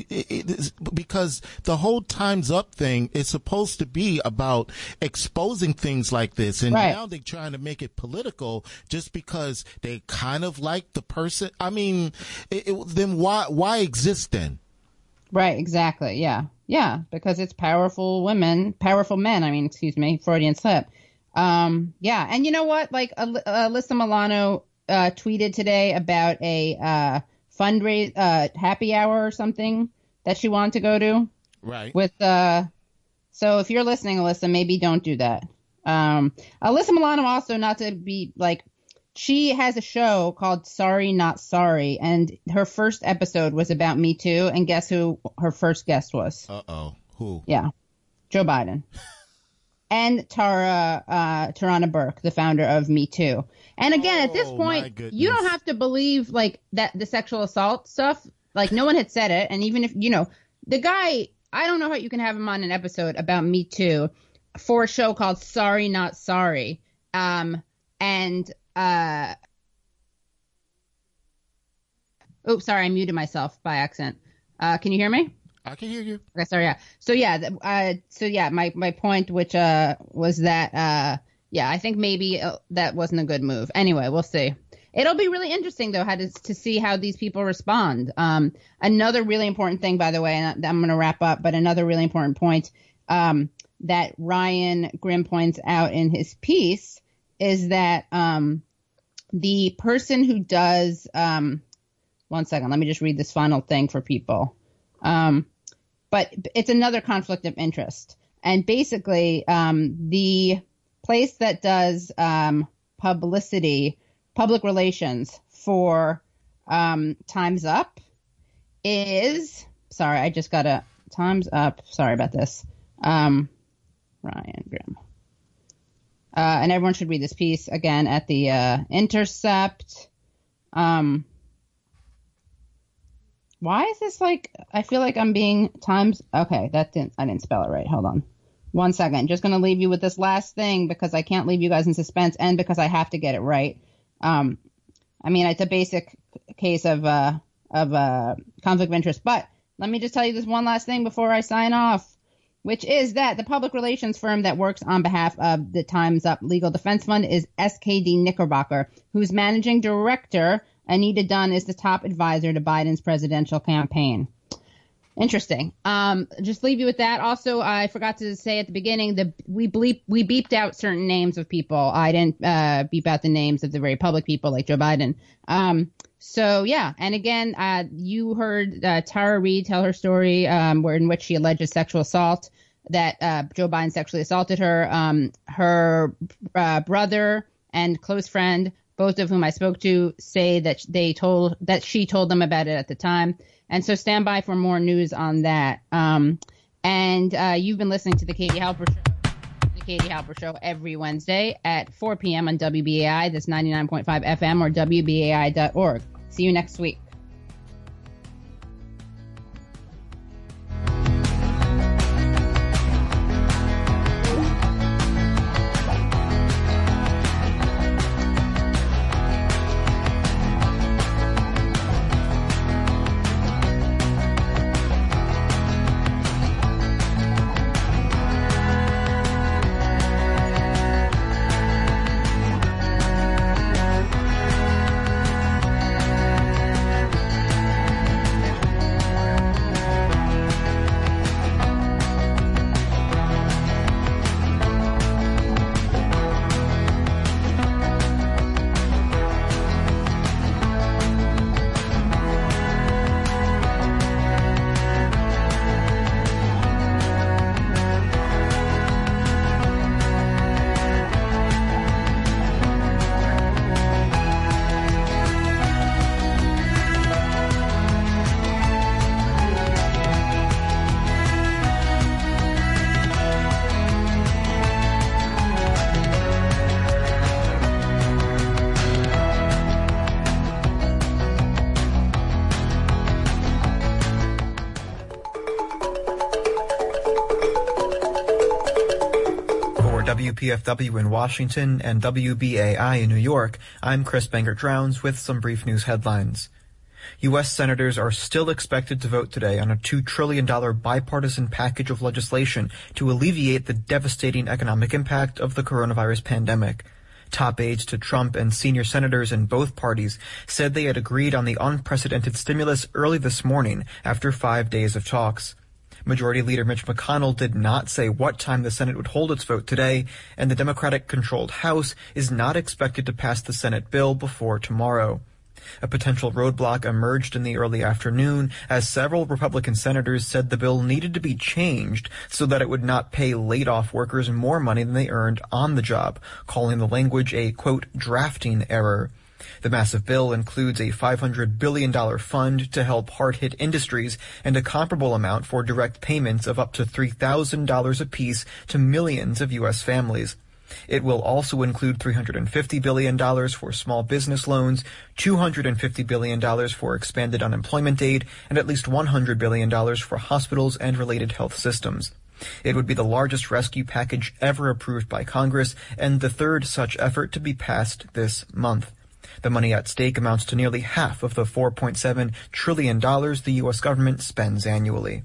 because the whole Time's Up thing is supposed to be about exposing things like this, and now they're trying to make it political just because they kind of like the person. Then why exist then? Right, exactly. Yeah, because it's powerful men. Freudian slip. Yeah, and you know what? Like Alyssa Milano tweeted today about a fundraise happy hour or something that she wanted to go to. Right. With so if you're listening, Alyssa, maybe don't do that. Alyssa Milano also, not to be like, she has a show called Sorry Not Sorry, and her first episode was about Me Too, and guess who her first guest was? Who? Yeah, Joe Biden. And Tarana Burke, the founder of Me Too. And again, at this point, you don't have to believe like that the sexual assault stuff, like no one had said it. And even if, the guy, I don't know how you can have him on an episode about Me Too for a show called Sorry Not Sorry. Oops, sorry, I muted myself by accident. Can you hear me? I can hear you. Okay, sorry, yeah. My point, which was that, I think maybe that wasn't a good move. Anyway, we'll see. It'll be really interesting, though, to see how these people respond. Another really important thing, by the way, and I'm going to wrap up, but another really important point that Ryan Grimm points out in his piece is that the person who does one second, let me just read this final thing for people. But it's another conflict of interest. And basically, the place that does public relations for Time's Up is, sorry, I just got a Time's Up. Sorry about this. Ryan Grimm. And everyone should read this piece again at the Intercept. Why is this like, I feel like I'm being okay, I didn't spell it right. Hold on. 1 second. Just going to leave you with this last thing because I can't leave you guys in suspense and because I have to get it right. It's a basic case of conflict of interest, but let me just tell you this one last thing before I sign off, which is that the public relations firm that works on behalf of the Time's Up Legal Defense Fund is SKD Knickerbocker, whose managing director, Anita Dunn, is the top advisor to Biden's presidential campaign. Interesting. Just leave you with that. Also, I forgot to say at the beginning we beeped out certain names of people. I didn't beep out the names of the very public people like Joe Biden. So yeah, and again, you heard Tara Reid tell her story, in which she alleges sexual assault, that Joe Biden sexually assaulted her. Her brother and close friend, both of whom I spoke to, say that she told them about it at the time. And so stand by for more news on that. And you've been listening to the Katie Halper Show. The Katie Halper Show every Wednesday at 4 p.m. on WBAI. That's 99.5 FM or WBAI.org. See you next week. WPFW in Washington and WBAI in New York, I'm Chris Bangert-Drowns with some brief news headlines. U.S. senators are still expected to vote today on a $2 trillion bipartisan package of legislation to alleviate the devastating economic impact of the coronavirus pandemic. Top aides to Trump and senior senators in both parties said they had agreed on the unprecedented stimulus early this morning after 5 days of talks. Majority Leader Mitch McConnell did not say what time the Senate would hold its vote today, and the Democratic-controlled House is not expected to pass the Senate bill before tomorrow. A potential roadblock emerged in the early afternoon as several Republican senators said the bill needed to be changed so that it would not pay laid-off workers more money than they earned on the job, calling the language a, quote, drafting error. The massive bill includes a $500 billion fund to help hard-hit industries and a comparable amount for direct payments of up to $3,000 apiece to millions of U.S. families. It will also include $350 billion for small business loans, $250 billion for expanded unemployment aid, and at least $100 billion for hospitals and related health systems. It would be the largest rescue package ever approved by Congress and the third such effort to be passed this month. The money at stake amounts to nearly half of the $4.7 trillion the U.S. government spends annually.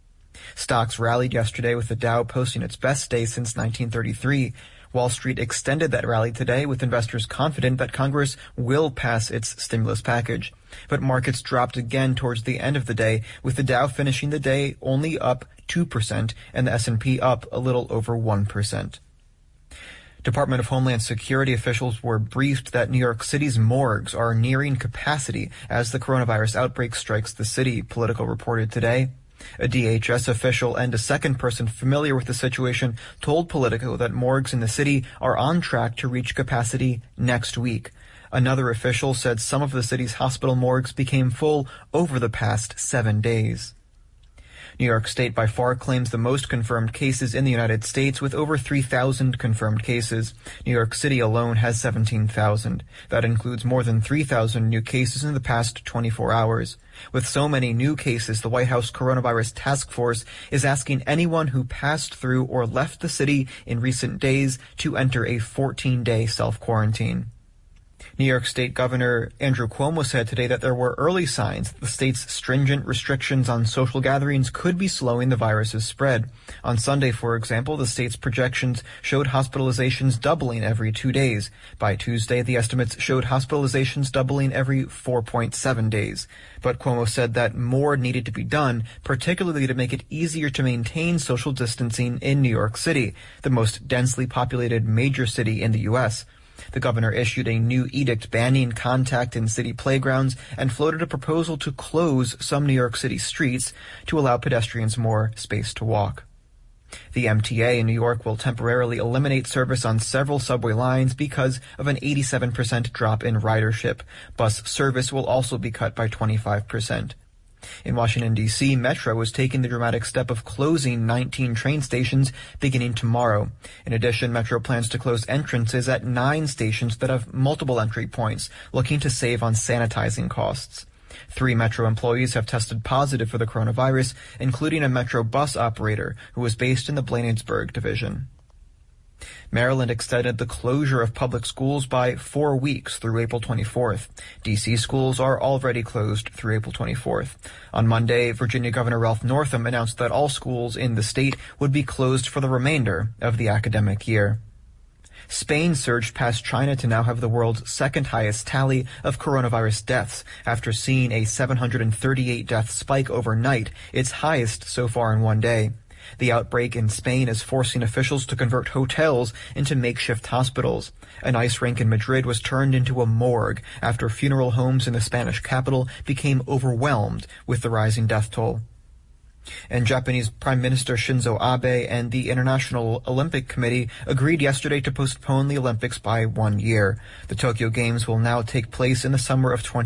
Stocks rallied yesterday with the Dow posting its best day since 1933. Wall Street extended that rally today with investors confident that Congress will pass its stimulus package. But markets dropped again towards the end of the day, with the Dow finishing the day only up 2% and the S&P up a little over 1%. Department of Homeland Security officials were briefed that New York City's morgues are nearing capacity as the coronavirus outbreak strikes the city, Politico reported today. A DHS official and a second person familiar with the situation told Politico that morgues in the city are on track to reach capacity next week. Another official said some of the city's hospital morgues became full over the past 7 days. New York State by far claims the most confirmed cases in the United States with over 3,000 confirmed cases. New York City alone has 17,000. That includes more than 3,000 new cases in the past 24 hours. With so many new cases, the White House Coronavirus Task Force is asking anyone who passed through or left the city in recent days to enter a 14-day self-quarantine. New York State Governor Andrew Cuomo said today that there were early signs that the state's stringent restrictions on social gatherings could be slowing the virus's spread. On Sunday, for example, the state's projections showed hospitalizations doubling every 2 days. By Tuesday, the estimates showed hospitalizations doubling every 4.7 days. But Cuomo said that more needed to be done, particularly to make it easier to maintain social distancing in New York City, the most densely populated major city in the U.S. The governor issued a new edict banning contact in city playgrounds and floated a proposal to close some New York City streets to allow pedestrians more space to walk. The MTA in New York will temporarily eliminate service on several subway lines because of an 87% drop in ridership. Bus service will also be cut by 25%. In Washington, D.C., Metro is taking the dramatic step of closing 19 train stations beginning tomorrow. In addition, Metro plans to close entrances at 9 stations that have multiple entry points, looking to save on sanitizing costs. 3 Metro employees have tested positive for the coronavirus, including a Metro bus operator who was based in the Bladensburg division. Maryland extended the closure of public schools by 4 weeks through April 24th. D.C. schools are already closed through April 24th. On Monday, Virginia Governor Ralph Northam announced that all schools in the state would be closed for the remainder of the academic year. Spain surged past China to now have the world's second highest tally of coronavirus deaths after seeing a 738 death spike overnight, its highest so far in one day. The outbreak in Spain is forcing officials to convert hotels into makeshift hospitals. An ice rink in Madrid was turned into a morgue after funeral homes in the Spanish capital became overwhelmed with the rising death toll. And Japanese Prime Minister Shinzo Abe and the International Olympic Committee agreed yesterday to postpone the Olympics by 1 year. The Tokyo Games will now take place in the summer of